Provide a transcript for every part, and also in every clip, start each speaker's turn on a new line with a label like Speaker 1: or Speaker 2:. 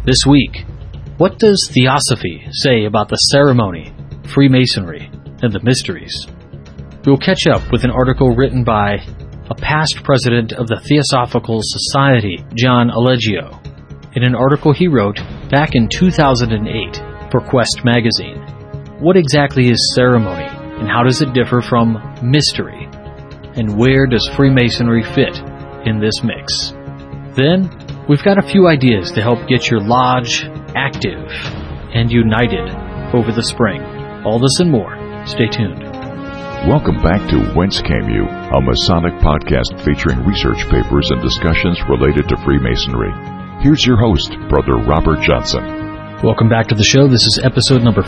Speaker 1: This week, what does Theosophy say about the ceremony, Freemasonry, and the mysteries? We'll catch up with an article written by a past president of the Theosophical Society, John Allegio, in an article he wrote back in 2008 for Quest magazine. What exactly is ceremony, and how does it differ from mystery? And where does Freemasonry fit in this mix? Then, we've got a few ideas to help get your lodge active and united over the spring. All this and more. Stay tuned.
Speaker 2: Welcome back to Whence Came You, a Masonic podcast featuring research papers and discussions related to Freemasonry. Here's your host, Brother Robert Johnson.
Speaker 1: Welcome back to the show. This is episode number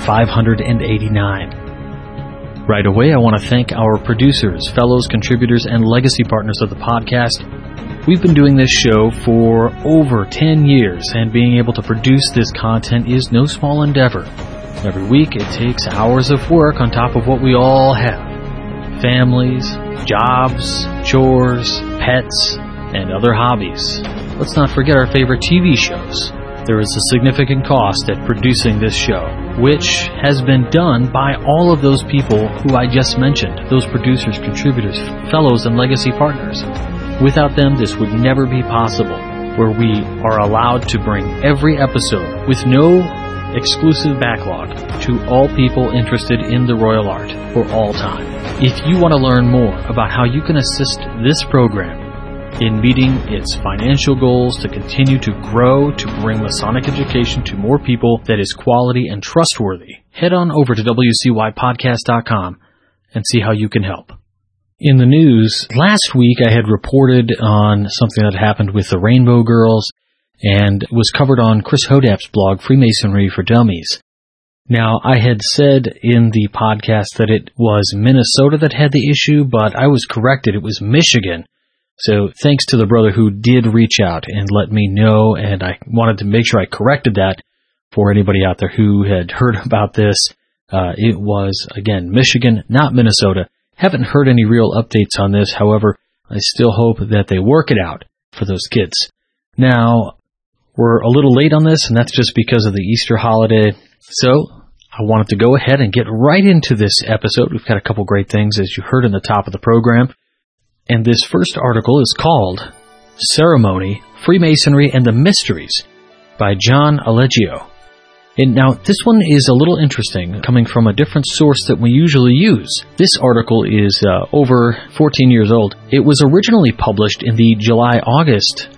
Speaker 1: 589. Right away, I want to thank our producers, fellows, contributors, and legacy partners of the podcast. We've been doing this show for over 10 years, and being able to produce this content is no small endeavor. Every week, it takes hours of work on top of what we all have. Families, jobs, chores, pets, and other hobbies. Let's not forget our favorite TV shows. There is a significant cost at producing this show, which has been done by all of those people who I just mentioned, those producers, contributors, fellows, and legacy partners. Without them, this would never be possible, where we are allowed to bring every episode with no exclusive backlog to all people interested in the royal art for all time. If you want to learn more about how you can assist this program in meeting its financial goals to continue to grow, to bring Masonic education to more people that is quality and trustworthy, head on over to wcypodcast.com and see how you can help. In the news, last week I had reported on something that happened with the Rainbow Girls, and it was covered on Chris Hodap's blog, Freemasonry for Dummies. Now, I had said in the podcast that it was Minnesota that had the issue, but I was corrected. It was Michigan. So thanks to the brother who did reach out and let me know, and I wanted to make sure I corrected that for anybody out there who had heard about this. It was, again, Michigan, not Minnesota. Haven't heard any real updates on this. However, I still hope that they work it out for those kids. Now, we're a little late on this, and that's just because of the Easter holiday. So, I wanted to go ahead and get right into this episode. We've got a couple great things, as you heard in the top of the program. And this first article is called Ceremony, Freemasonry, and the Mysteries by John Allegio. And now, this one is a little interesting, coming from a different source that we usually use. This article is over 14 years old. It was originally published in the July-August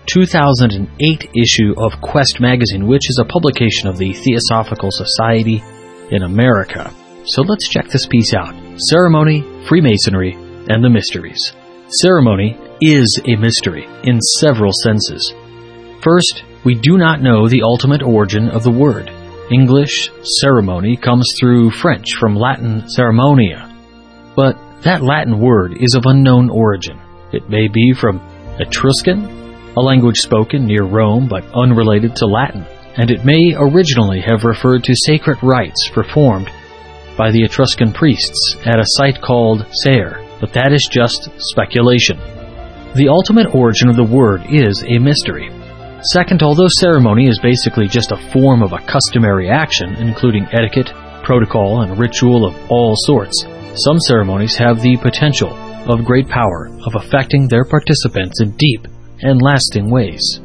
Speaker 1: 2008 issue of Quest magazine, which is a publication of the Theosophical Society in America. So let's check this piece out. Ceremony, Freemasonry, and the Mysteries. Ceremony is a mystery in several senses. First, we do not know the ultimate origin of the word. English ceremony comes through French from Latin ceremonia, but that Latin word is of unknown origin. It may be from Etruscan, a language spoken near Rome but unrelated to Latin, and it may originally have referred to sacred rites performed by the Etruscan priests at a site called Sayre, but that is just speculation. The ultimate origin of the word is a mystery. Second, although ceremony is basically just a form of a customary action, including etiquette, protocol, and ritual of all sorts, some ceremonies have the potential of great power of affecting their participants in deep and lasting ways.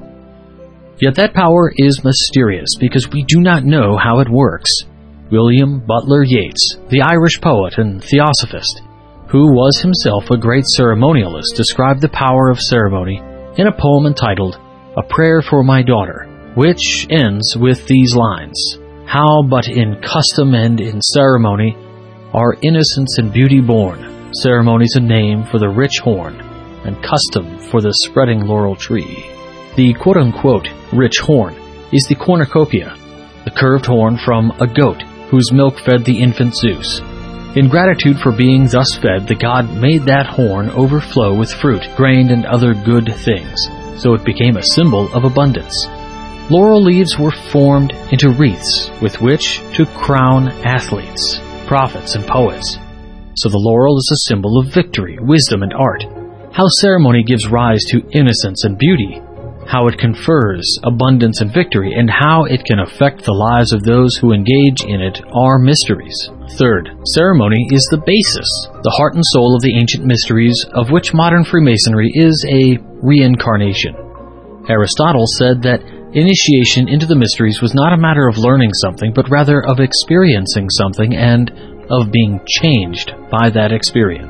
Speaker 1: Yet that power is mysterious because we do not know how it works. William Butler Yeats, the Irish poet and theosophist, who was himself a great ceremonialist, described the power of ceremony in a poem entitled A Prayer for My Daughter, which ends with these lines: How but in custom and in ceremony are innocence and beauty born, ceremony's a name for the rich horn, and custom for the spreading laurel tree. The quote-unquote rich horn is the cornucopia, the curved horn from a goat whose milk fed the infant Zeus. In gratitude for being thus fed, the god made that horn overflow with fruit, grain, and other good things, so it became a symbol of abundance. Laurel leaves were formed into wreaths with which to crown athletes, prophets, and poets. So the laurel is a symbol of victory, wisdom, and art. How ceremony gives rise to innocence and beauty how it confers abundance and victory, and how it can affect the lives of those who engage in it are mysteries. Third, ceremony is the basis, the heart and soul of the ancient mysteries, of which modern Freemasonry is a reincarnation. Aristotle said that initiation into the mysteries was not a matter of learning something, but rather of experiencing something and of being changed by that experience.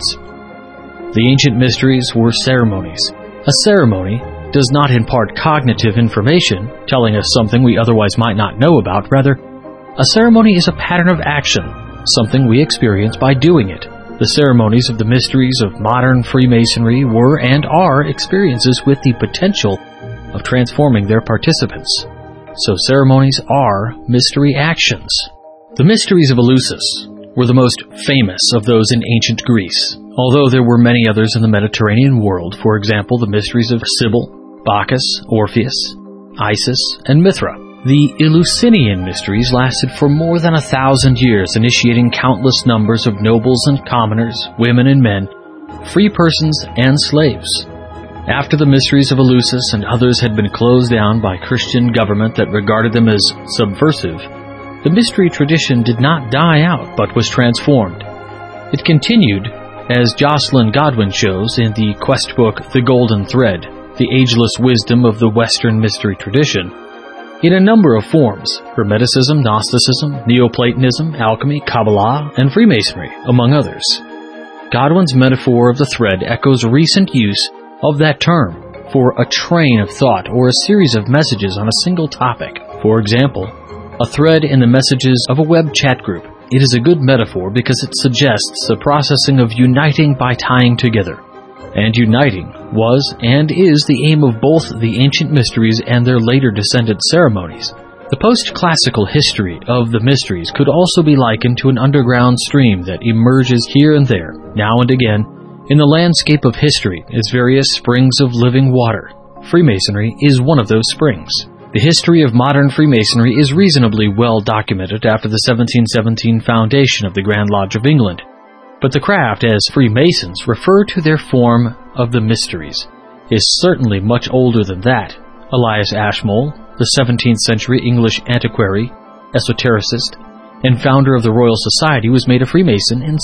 Speaker 1: The ancient mysteries were ceremonies. A ceremony does not impart cognitive information, telling us something we otherwise might not know about. Rather, a ceremony is a pattern of action, something we experience by doing it. The ceremonies of the mysteries of modern Freemasonry were and are experiences with the potential of transforming their participants. So ceremonies are mystery actions. The mysteries of Eleusis were the most famous of those in ancient Greece, although there were many others in the Mediterranean world. For example, the mysteries of Cybele, Bacchus, Orpheus, Isis, and Mithra. The Eleusinian mysteries lasted for more than 1,000 years, initiating countless numbers of nobles and commoners, women and men, free persons and slaves. After the mysteries of Eleusis and others had been closed down by Christian government that regarded them as subversive, the mystery tradition did not die out but was transformed. It continued, as Jocelyn Godwin shows in the quest book The Golden Thread, the ageless wisdom of the Western mystery tradition, in a number of forms: Hermeticism, Gnosticism, Neoplatonism, alchemy, Kabbalah, and Freemasonry, among others. Godwin's metaphor of the thread echoes recent use of that term for a train of thought or a series of messages on a single topic. For example, a thread in the messages of a web chat group. It is a good metaphor because it suggests the processing of uniting by tying together. And uniting was and is the aim of both the ancient mysteries and their later descendant ceremonies. The post-classical history of the mysteries could also be likened to an underground stream that emerges here and there, now and again, in the landscape of history as various springs of living water. Freemasonry is one of those springs. The history of modern Freemasonry is reasonably well documented after the 1717 foundation of the Grand Lodge of England. But the craft, as Freemasons refer to their form of the mysteries, is certainly much older than that. Elias Ashmole, the 17th century English antiquary, esotericist, and founder of the Royal Society, was made a Freemason in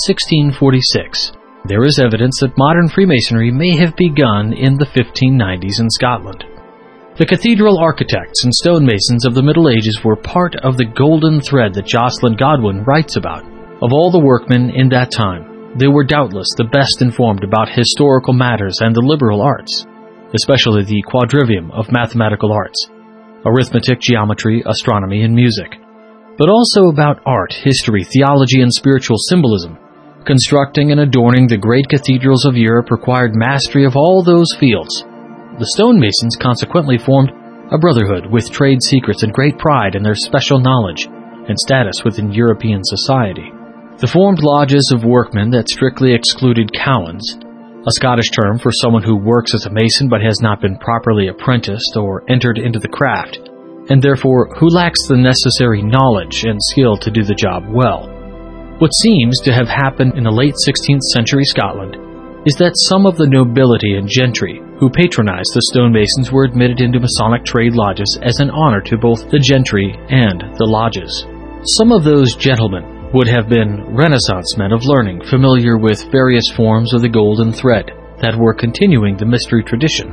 Speaker 1: 1646. There is evidence that modern Freemasonry may have begun in the 1590s in Scotland. The cathedral architects and stonemasons of the Middle Ages were part of the golden thread that Jocelyn Godwin writes about. Of all the workmen in that time, they were doubtless the best informed about historical matters and the liberal arts, especially the quadrivium of mathematical arts, arithmetic, geometry, astronomy, and music, but also about art, history, theology, and spiritual symbolism. Constructing and adorning the great cathedrals of Europe required mastery of all those fields. The stonemasons consequently formed a brotherhood with trade secrets and great pride in their special knowledge and status within European society. They formed lodges of workmen that strictly excluded cowans, a Scottish term for someone who works as a mason but has not been properly apprenticed or entered into the craft, and therefore who lacks the necessary knowledge and skill to do the job well. What seems to have happened in the late 16th century Scotland is that some of the nobility and gentry who patronized the stonemasons were admitted into Masonic trade lodges as an honor to both the gentry and the lodges. Some of those gentlemen would have been Renaissance men of learning, familiar with various forms of the golden thread that were continuing the mystery tradition,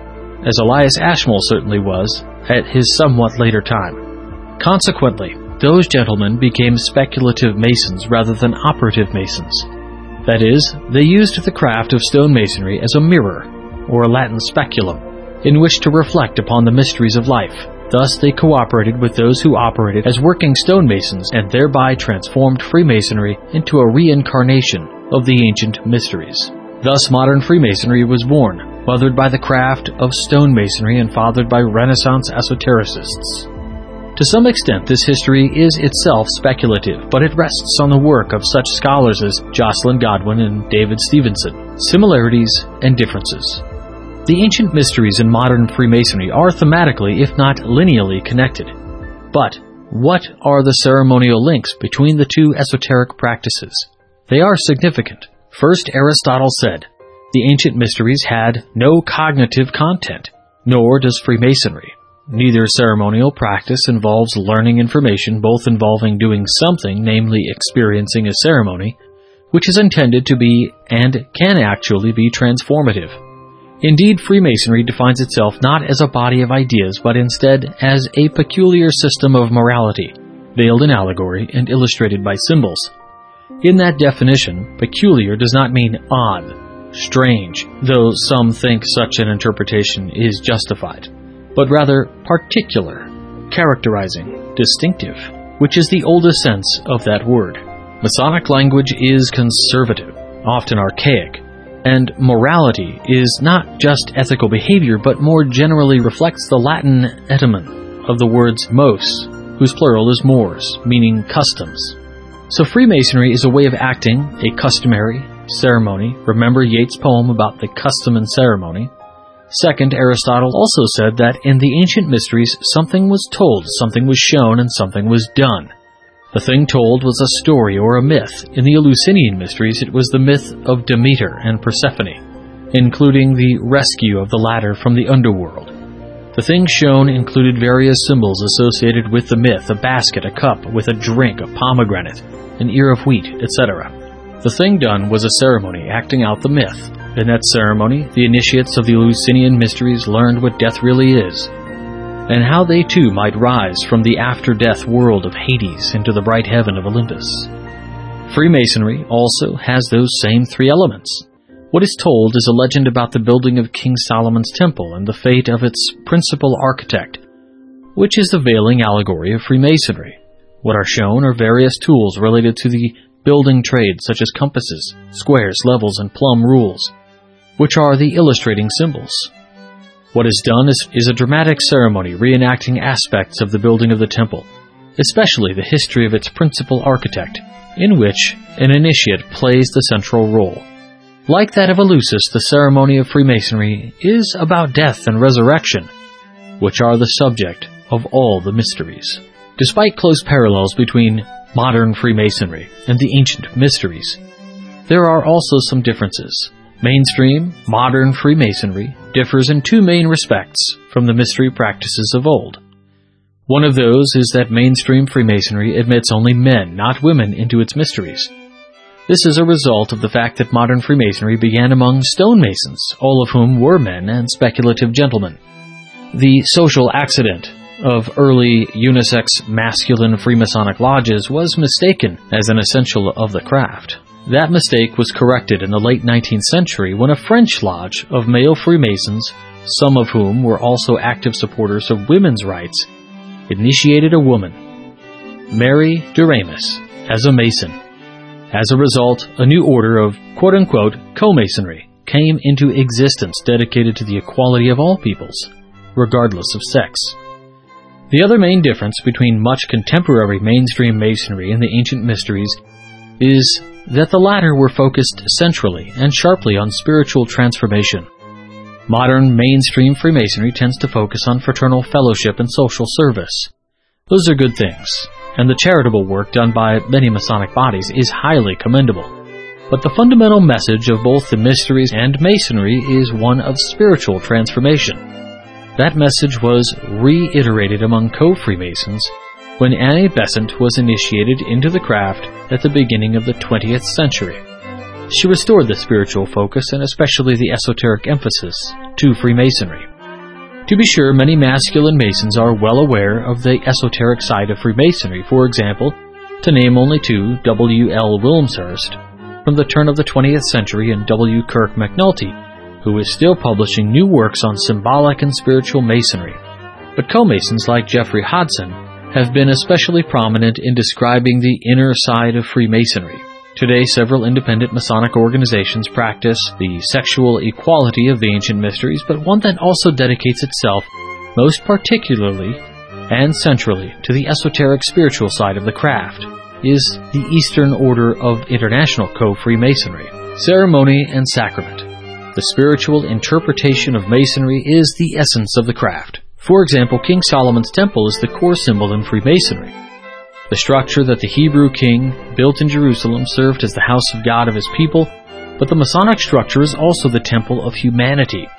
Speaker 1: as Elias Ashmole certainly was at his somewhat later time. Consequently, those gentlemen became speculative masons rather than operative masons. That is, they used the craft of stonemasonry as a mirror, or a Latin speculum, in which to reflect upon the mysteries of life. Thus they cooperated with those who operated as working stonemasons and thereby transformed Freemasonry into a reincarnation of the ancient mysteries. Thus modern Freemasonry was born, mothered by the craft of stonemasonry and fathered by Renaissance esotericists. To some extent, this history is itself speculative, but it rests on the work of such scholars as Jocelyn Godwin and David Stevenson. Similarities and differences. The ancient mysteries in modern Freemasonry are thematically, if not lineally, connected. But what are the ceremonial links between the two esoteric practices? They are significant. First, Aristotle said, the ancient mysteries had no cognitive content. Nor does Freemasonry. Neither ceremonial practice involves learning information, both involving doing something, namely experiencing a ceremony, which is intended to be and can actually be transformative. Indeed, Freemasonry defines itself not as a body of ideas, but instead as a peculiar system of morality, veiled in allegory and illustrated by symbols. In that definition, peculiar does not mean odd, strange, though some think such an interpretation is justified, but rather particular, characterizing, distinctive, which is the oldest sense of that word. Masonic language is conservative, often archaic, and morality is not just ethical behavior, but more generally reflects the Latin etymon of the words mos, whose plural is mores, meaning customs. So Freemasonry is a way of acting, a customary ceremony. Remember Yeats' poem about the custom and ceremony. Second, Aristotle also said that in the ancient mysteries, something was told, something was shown, and something was done. The thing told was a story or a myth. In the Eleusinian mysteries, it was the myth of Demeter and Persephone, including the rescue of the latter from the underworld. The thing shown included various symbols associated with the myth: a basket, a cup with a drink, a pomegranate, an ear of wheat, etc. The thing done was a ceremony acting out the myth. In that ceremony, the initiates of the Eleusinian mysteries learned what death really is, and how they too might rise from the after-death world of Hades into the bright heaven of Olympus. Freemasonry also has those same three elements. What is told is a legend about the building of King Solomon's temple and the fate of its principal architect, which is the veiling allegory of Freemasonry. What are shown are various tools related to the building trade, such as compasses, squares, levels, and plumb rules, which are the illustrating symbols. What is done is a dramatic ceremony reenacting aspects of the building of the temple, especially the history of its principal architect, in which an initiate plays the central role. Like that of Eleusis, the ceremony of Freemasonry is about death and resurrection, which are the subject of all the mysteries. Despite close parallels between modern Freemasonry and the ancient mysteries, there are also some differences. Mainstream, modern Freemasonry differs in two main respects from the mystery practices of old. One of those is that mainstream Freemasonry admits only men, not women, into its mysteries. This is a result of the fact that modern Freemasonry began among stonemasons, all of whom were men and speculative gentlemen. The social accident of early unisex masculine Freemasonic lodges was mistaken as an essential of the craft. That mistake was corrected in the late 19th century when a French lodge of male Freemasons, some of whom were also active supporters of women's rights, initiated a woman, Mary de Ramus, as a Mason. As a result, a new order of quote-unquote co-Masonry came into existence dedicated to the equality of all peoples, regardless of sex. The other main difference between much contemporary mainstream Masonry and the ancient mysteries is that the latter were focused centrally and sharply on spiritual transformation. Modern mainstream Freemasonry tends to focus on fraternal fellowship and social service. Those are good things, and the charitable work done by many Masonic bodies is highly commendable. But the fundamental message of both the mysteries and Masonry is one of spiritual transformation. That message was reiterated among co-Freemasons when Annie Besant was initiated into the craft at the beginning of the 20th century. She restored the spiritual focus and especially the esoteric emphasis to Freemasonry. To be sure, many masculine Masons are well aware of the esoteric side of Freemasonry. For example, to name only two, W. L. Wilmshurst from the turn of the 20th century and W. Kirk McNulty, who is still publishing new works on symbolic and spiritual Masonry. But co-Masons like Jeffrey Hodson have been especially prominent in describing the inner side of Freemasonry. Today, several independent Masonic organizations practice the sexual equality of the ancient mysteries, but one that also dedicates itself most particularly and centrally to the esoteric spiritual side of the craft is the Eastern Order of International Co-Freemasonry. Ceremony and sacrament. The spiritual interpretation of Masonry is the essence of the craft. For example, King Solomon's Temple is the core symbol in Freemasonry. The structure that the Hebrew king built in Jerusalem served as the house of God of his people, but the Masonic structure is also the temple of humanity,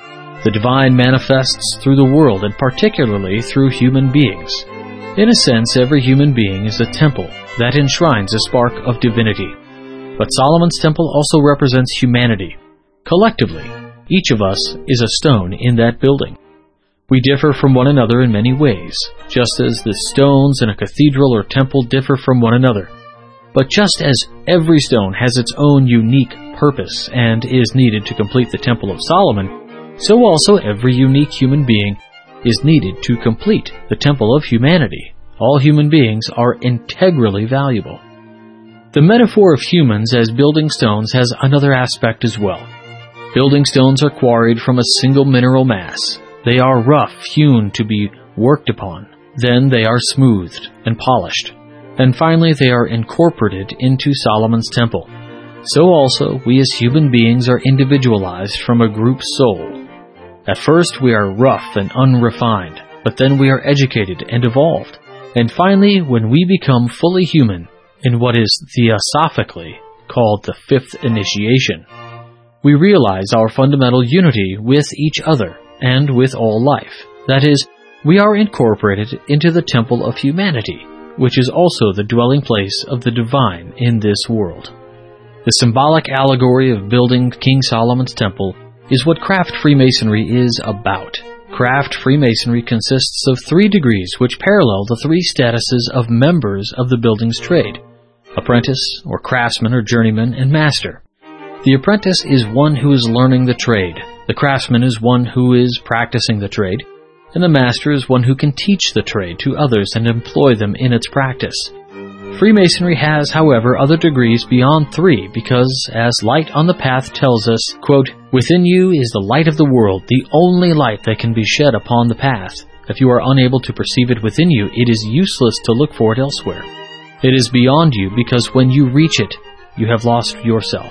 Speaker 1: The divine manifests through the world, and particularly through human beings. In a sense, every human being is a temple that enshrines a spark of divinity. But Solomon's temple also represents humanity. Collectively, each of us is a stone in that building. We differ from one another in many ways, just as the stones in a cathedral or temple differ from one another. But just as every stone has its own unique purpose and is needed to complete the Temple of Solomon, so also every unique human being is needed to complete the Temple of humanity. All human beings are integrally valuable. The metaphor of humans as building stones has another aspect as well. Building stones are quarried from a single mineral mass. They are rough, hewn to be worked upon. Then they are smoothed and polished. And finally they are incorporated into Solomon's temple. So also, we as human beings are individualized from a group soul. At first we are rough and unrefined, but then we are educated and evolved. And finally, when we become fully human, in what is theosophically called the fifth initiation, we realize our fundamental unity with each other and with all life. That is, we are incorporated into the temple of humanity, which is also the dwelling place of the divine in this world. The symbolic allegory of building King Solomon's temple is what craft Freemasonry is about. Craft Freemasonry consists of 3 degrees which parallel the 3 statuses of members of the building's trade: apprentice, or craftsman, or journeyman, and master. The apprentice is one who is learning the trade, the craftsman is one who is practicing the trade, and the master is one who can teach the trade to others and employ them in its practice. Freemasonry has, however, other degrees beyond 3 because, as Light on the Path tells us, quote, "Within you is the light of the world, the only light that can be shed upon the path. If you are unable to perceive it within you, it is useless to look for it elsewhere. It is beyond you because when you reach it, you have lost yourself.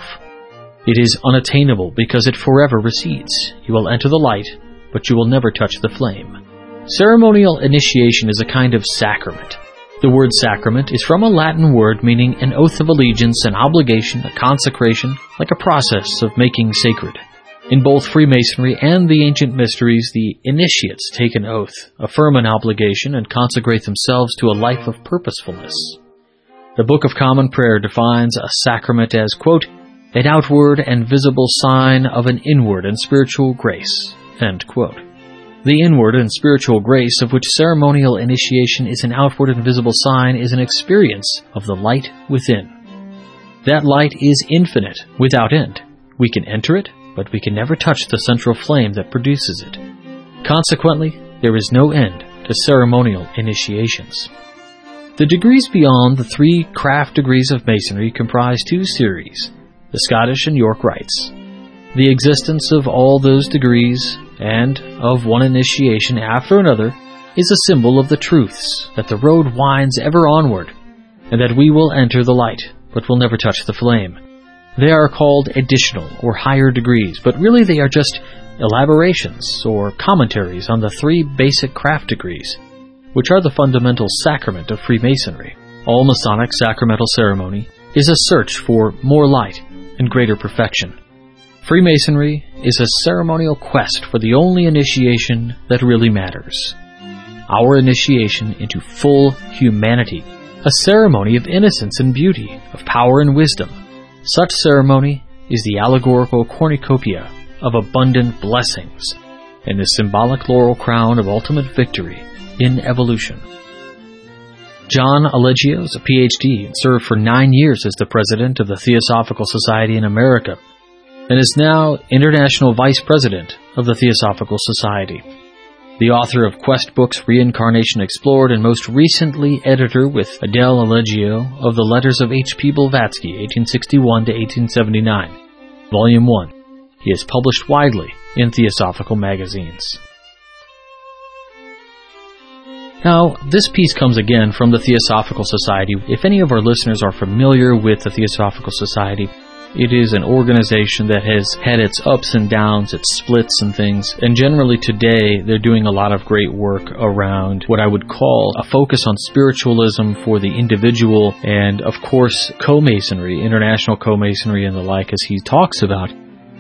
Speaker 1: It is unattainable because it forever recedes. You will enter the light, but you will never touch the flame." Ceremonial initiation is a kind of sacrament. The word sacrament is from a Latin word meaning an oath of allegiance, an obligation, a consecration, like a process of making sacred. In both Freemasonry and the ancient mysteries, the initiates take an oath, affirm an obligation, and consecrate themselves to a life of purposefulness. The Book of Common Prayer defines a sacrament as, quote, "an outward and visible sign of an inward and spiritual grace," end quote. The inward and spiritual grace of which ceremonial initiation is an outward and visible sign is an experience of the light within. That light is infinite, without end. We can enter it, but we can never touch the central flame that produces it. Consequently, there is no end to ceremonial initiations. The degrees beyond the 3 craft degrees of Masonry comprise 2 series, the Scottish and York Rites. The existence of all those degrees and of one initiation after another is a symbol of the truths that the road winds ever onward, and that we will enter the light, but will never touch the flame. They are called additional or higher degrees, but really they are just elaborations or commentaries on the 3 basic craft degrees, which are the fundamental sacrament of Freemasonry. All Masonic sacramental ceremony is a search for more light and greater perfection. Freemasonry is a ceremonial quest for the only initiation that really matters. Our initiation into full humanity, a ceremony of innocence and beauty, of power and wisdom. Such ceremony is the allegorical cornucopia of abundant blessings and the symbolic laurel crown of ultimate victory in evolution. John Allegio is a PhD and served for 9 years as the president of the Theosophical Society in America, and is now International Vice President of the Theosophical Society. The author of Quest Books, Reincarnation Explored, and most recently editor with Adele Allegio of the Letters of H.P. Blavatsky, 1861 to 1879, Volume 1. He is published widely in theosophical magazines. Now, this piece comes again from the Theosophical Society. If any of our listeners are familiar with the Theosophical Society, it is an organization that has had its ups and downs, its splits and things, and generally today they're doing a lot of great work around what I would call a focus on spiritualism for the individual, and of course co-masonry, international co-masonry and the like, as he talks about.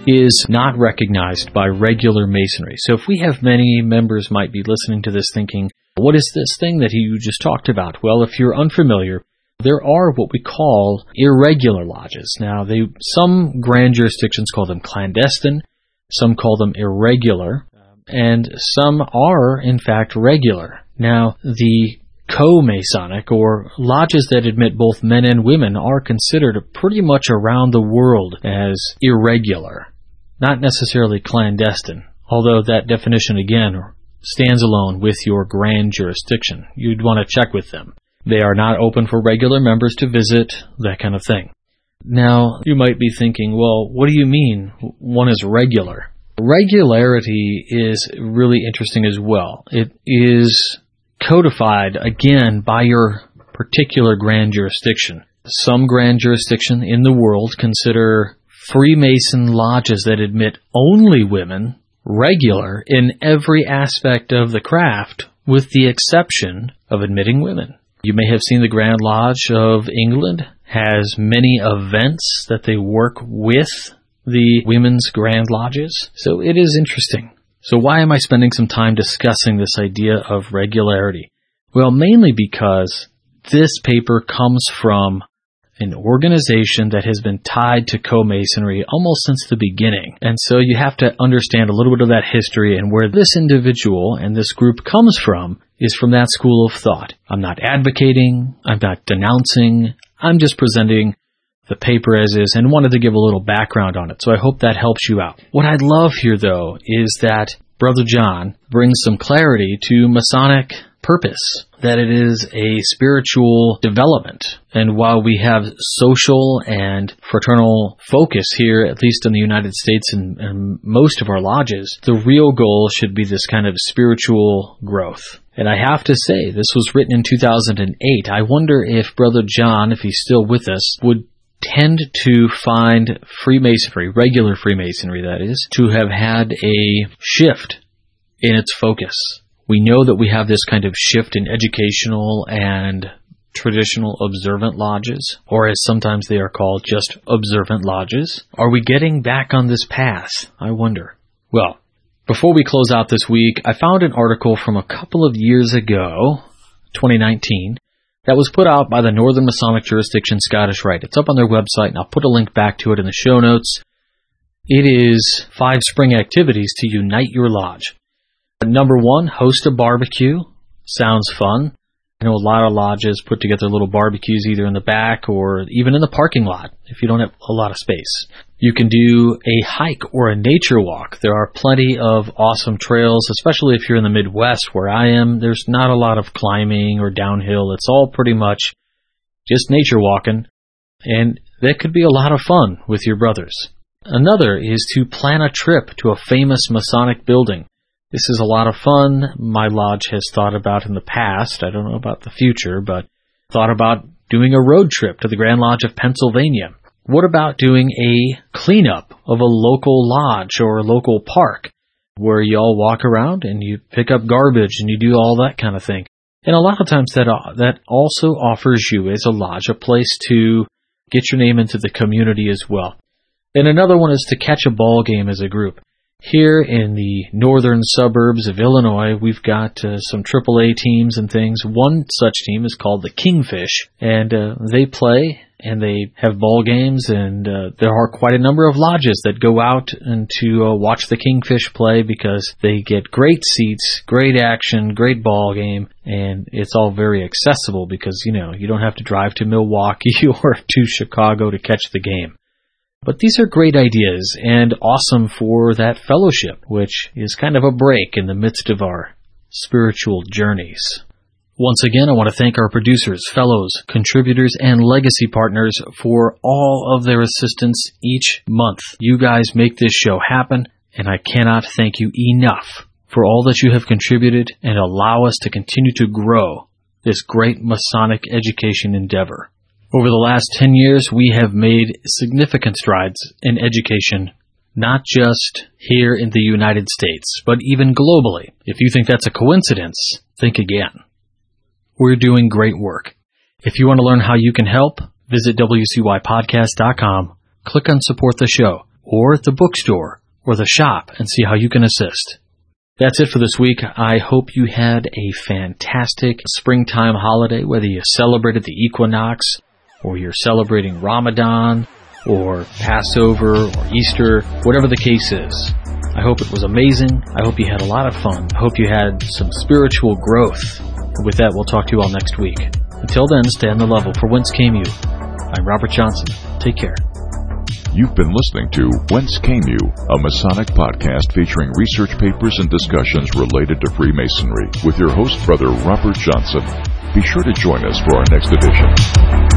Speaker 1: is not recognized by regular Masonry. So if we have many members might be listening to this thinking, what is this thing that you just talked about? Well, if you're unfamiliar, there are what we call irregular lodges. Now, some grand jurisdictions call them clandestine, some call them irregular, and some are, in fact, regular. Now, the co-Masonic, or lodges that admit both men and women, are considered pretty much around the world as irregular, not necessarily clandestine, although that definition, again, stands alone with your grand jurisdiction. You'd want to check with them. They are not open for regular members to visit, that kind of thing. Now, you might be thinking, well, what do you mean one is regular? Regularity is really interesting as well. It is codified, again, by your particular grand jurisdiction. Some grand jurisdiction in the world consider Freemason lodges that admit only women regular in every aspect of the craft, with the exception of admitting women. You may have seen the Grand Lodge of England has many events that they work with the women's Grand Lodges. So it is interesting. So why am I spending some time discussing this idea of regularity? Well, mainly because this paper comes from an organization that has been tied to co-Masonry almost since the beginning. And so you have to understand a little bit of that history, and where this individual and this group comes from is from that school of thought. I'm not advocating, I'm not denouncing, I'm just presenting the paper as is and wanted to give a little background on it. So I hope that helps you out. What I'd love here, though, is that Brother John brings some clarity to Masonic purpose, that it is a spiritual development. And while we have social and fraternal focus here, at least in the United States and most of our lodges, the real goal should be this kind of spiritual growth. And I have to say, this was written in 2008. I wonder if Brother John, if he's still with us, would tend to find Freemasonry, regular Freemasonry that is, to have had a shift in its focus. We know that we have this kind of shift in educational and traditional observant lodges, or as sometimes they are called, just observant lodges. Are we getting back on this path? I wonder. Well, before we close out this week, I found an article from a couple of years ago, 2019, that was put out by the Northern Masonic Jurisdiction Scottish Rite. It's up on their website, and I'll put a link back to it in the show notes. It is 5 spring activities to unite your lodge. Number 1, host a barbecue. Sounds fun. I know a lot of lodges put together little barbecues either in the back or even in the parking lot if you don't have a lot of space. You can do a hike or a nature walk. There are plenty of awesome trails, especially if you're in the Midwest where I am. There's not a lot of climbing or downhill. It's all pretty much just nature walking, and that could be a lot of fun with your brothers. Another is to plan a trip to a famous Masonic building. This is a lot of fun. My lodge has thought about in the past, I don't know about the future, but thought about doing a road trip to the Grand Lodge of Pennsylvania. What about doing a cleanup of a local lodge or a local park where you all walk around and you pick up garbage and you do all that kind of thing? And a lot of times that also offers you as a lodge a place to get your name into the community as well. And another one is to catch a ball game as a group. Here in the northern suburbs of Illinois, we've got some AAA teams and things. One such team is called the Kingfish, and they play and they have ball games, and there are quite a number of lodges that go out and to watch the Kingfish play because they get great seats, great action, great ball game, and it's all very accessible because, you don't have to drive to Milwaukee or to Chicago to catch the game. But these are great ideas and awesome for that fellowship, which is kind of a break in the midst of our spiritual journeys. Once again, I want to thank our producers, fellows, contributors, and legacy partners for all of their assistance each month. You guys make this show happen, and I cannot thank you enough for all that you have contributed and allow us to continue to grow this great Masonic education endeavor. Over the last 10 years, we have made significant strides in education, not just here in the United States, but even globally. If you think that's a coincidence, think again. We're doing great work. If you want to learn how you can help, visit WCYpodcast.com, click on Support the Show. or at the bookstore or the shop and see how you can assist. That's it for this week. I hope you had a fantastic springtime holiday, whether you celebrated the equinox or you're celebrating Ramadan or Passover or Easter, whatever the case is. I hope it was amazing. I hope you had a lot of fun. I hope you had some spiritual growth. And with that, we'll talk to you all next week. Until then, stay on the level. For Whence Came You? I'm Robert Johnson. Take care.
Speaker 2: You've been listening to Whence Came You, a Masonic podcast featuring research papers and discussions related to Freemasonry with your host, Brother Robert Johnson. Be sure to join us for our next edition.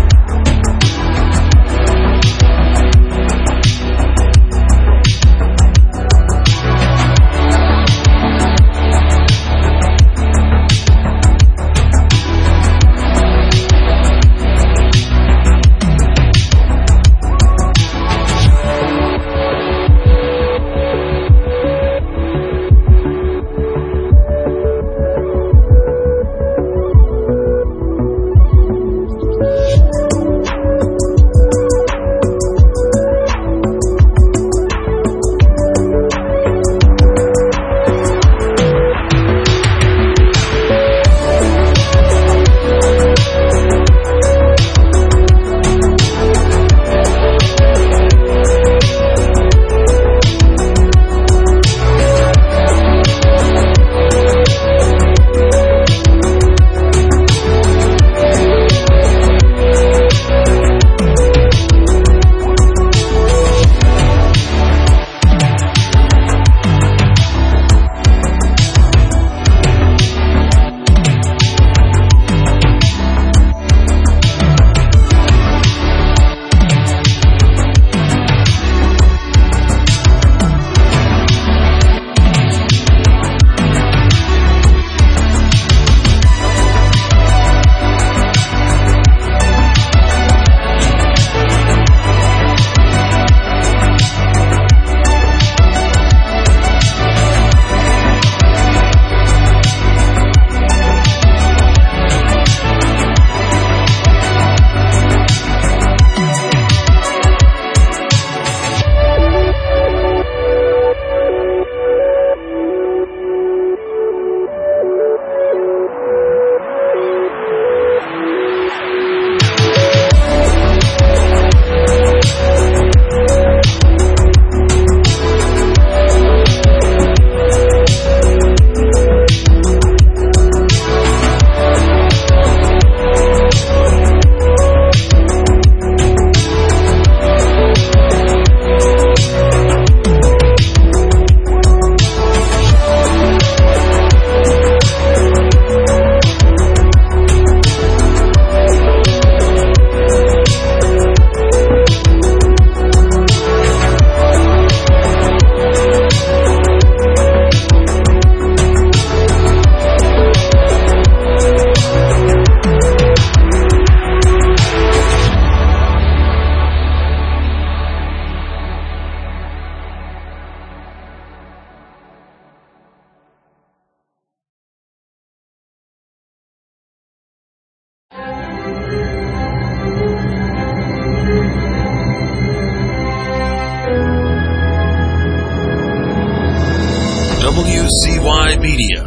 Speaker 3: WCY Media.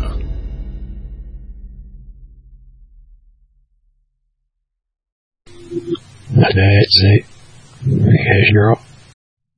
Speaker 4: That's it. Yes, girl.